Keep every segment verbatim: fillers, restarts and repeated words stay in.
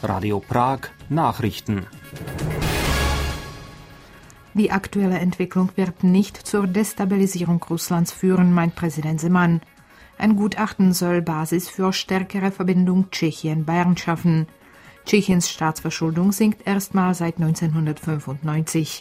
Radio Prag Nachrichten. Die aktuelle Entwicklung wird nicht zur Destabilisierung Russlands führen, meint Präsident Zeman. Ein Gutachten soll Basis für stärkere Verbindung Tschechien-Bayern schaffen. Tschechiens Staatsverschuldung sinkt erstmals seit neunzehnhundertfünfundneunzig.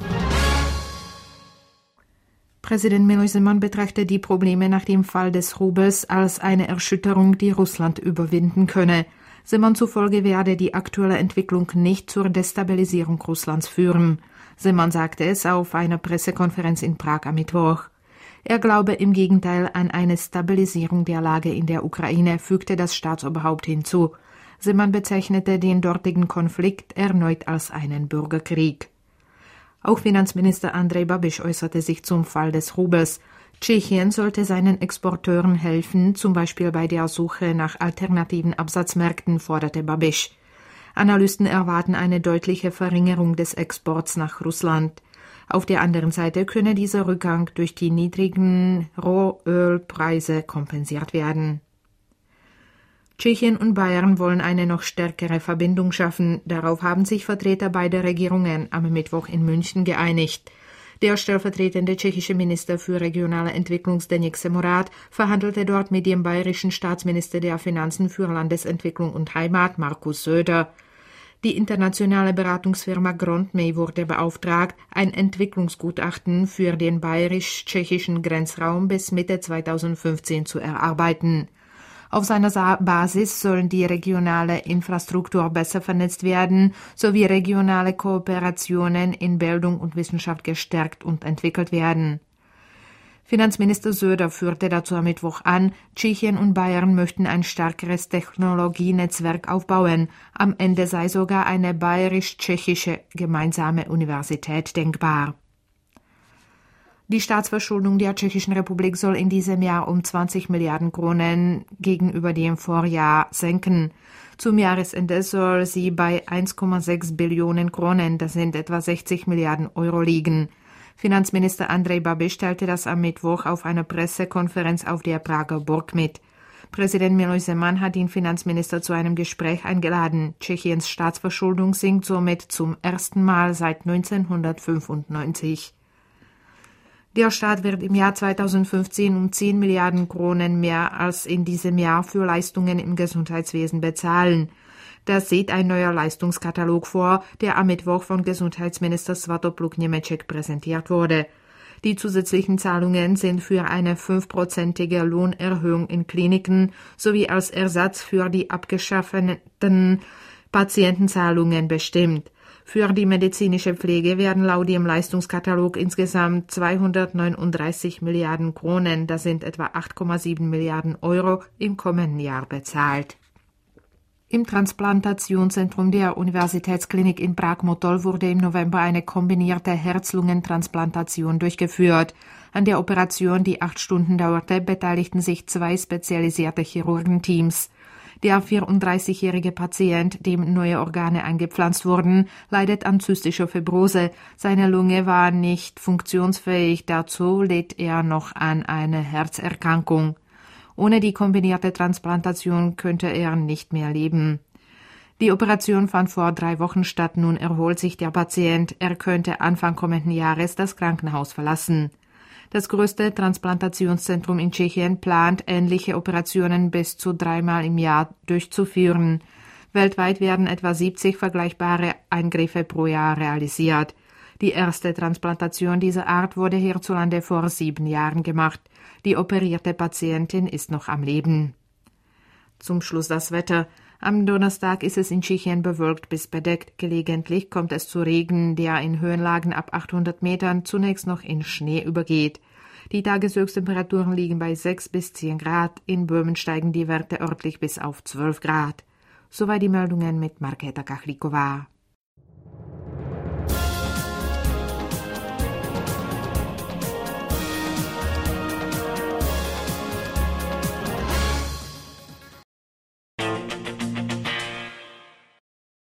Präsident Miloš Zeman betrachtet die Probleme nach dem Fall des Rubels als eine Erschütterung, die Russland überwinden könne. Zeman zufolge werde die aktuelle Entwicklung nicht zur Destabilisierung Russlands führen. Zeman sagte es auf einer Pressekonferenz in Prag am Mittwoch. Er glaube im Gegenteil an eine Stabilisierung der Lage in der Ukraine, fügte das Staatsoberhaupt hinzu. Zeman bezeichnete den dortigen Konflikt erneut als einen Bürgerkrieg. Auch Finanzminister Andrej Babiš äußerte sich zum Fall des Rubels. Tschechien sollte seinen Exporteuren helfen, zum Beispiel bei der Suche nach alternativen Absatzmärkten, forderte Babiš. Analysten erwarten eine deutliche Verringerung des Exports nach Russland. Auf der anderen Seite könne dieser Rückgang durch die niedrigen Rohölpreise kompensiert werden. Tschechien und Bayern wollen eine noch stärkere Verbindung schaffen. Darauf haben sich Vertreter beider Regierungen am Mittwoch in München geeinigt. Der stellvertretende tschechische Minister für regionale Entwicklung Zdeněk Semorád verhandelte dort mit dem bayerischen Staatsminister der Finanzen für Landesentwicklung und Heimat Markus Söder. Die internationale Beratungsfirma Grondmey wurde beauftragt, ein Entwicklungsgutachten für den bayerisch-tschechischen Grenzraum bis Mitte zweitausendfünfzehn zu erarbeiten. Auf seiner Basis sollen die regionale Infrastruktur besser vernetzt werden, sowie regionale Kooperationen in Bildung und Wissenschaft gestärkt und entwickelt werden. Finanzminister Söder führte dazu am Mittwoch an, Tschechien und Bayern möchten ein stärkeres Technologienetzwerk aufbauen. Am Ende sei sogar eine bayerisch-tschechische gemeinsame Universität denkbar. Die Staatsverschuldung der Tschechischen Republik soll in diesem Jahr um zwanzig Milliarden Kronen gegenüber dem Vorjahr senken. Zum Jahresende soll sie bei eins Komma sechs Billionen Kronen, das sind etwa sechzig Milliarden Euro, liegen. Finanzminister Andrej Babiš teilte das am Mittwoch auf einer Pressekonferenz auf der Prager Burg mit. Präsident Miloš Zeman hat den Finanzminister zu einem Gespräch eingeladen. Tschechiens Staatsverschuldung sinkt somit zum ersten Mal seit neunzehnhundertfünfundneunzig. Der Staat wird im Jahr zweitausendfünfzehn um zehn Milliarden Kronen mehr als in diesem Jahr für Leistungen im Gesundheitswesen bezahlen. Das sieht ein neuer Leistungskatalog vor, der am Mittwoch von Gesundheitsminister Svatopluk Němeček präsentiert wurde. Die zusätzlichen Zahlungen sind für eine fünfprozentige Lohnerhöhung in Kliniken sowie als Ersatz für die abgeschafften Patientenzahlungen bestimmt. Für die medizinische Pflege werden laut dem Leistungskatalog insgesamt zweihundertneununddreißig Milliarden Kronen, das sind etwa acht Komma sieben Milliarden Euro, im kommenden Jahr bezahlt. Im Transplantationszentrum der Universitätsklinik in Prag-Motol wurde im November eine kombinierte Herz-Lungen-Transplantation durchgeführt. An der Operation, die acht Stunden dauerte, beteiligten sich zwei spezialisierte Chirurgenteams. Der vierunddreißigjährige Patient, dem neue Organe eingepflanzt wurden, leidet an zystischer Fibrose. Seine Lunge war nicht funktionsfähig, dazu litt er noch an einer Herzerkrankung. Ohne die kombinierte Transplantation könnte er nicht mehr leben. Die Operation fand vor drei Wochen statt, nun erholt sich der Patient. Er könnte Anfang kommenden Jahres das Krankenhaus verlassen. Das größte Transplantationszentrum in Tschechien plant, ähnliche Operationen bis zu dreimal im Jahr durchzuführen. Weltweit werden etwa siebzig vergleichbare Eingriffe pro Jahr realisiert. Die erste Transplantation dieser Art wurde hierzulande vor sieben Jahren gemacht. Die operierte Patientin ist noch am Leben. Zum Schluss das Wetter. Am Donnerstag ist es in Tschechien bewölkt bis bedeckt. Gelegentlich kommt es zu Regen, der in Höhenlagen ab achthundert Metern zunächst noch in Schnee übergeht. Die Tageshöchsttemperaturen liegen bei sechs bis zehn Grad. In Böhmen steigen die Werte örtlich bis auf zwölf Grad. Soweit die Meldungen mit Markéta Kachlikova.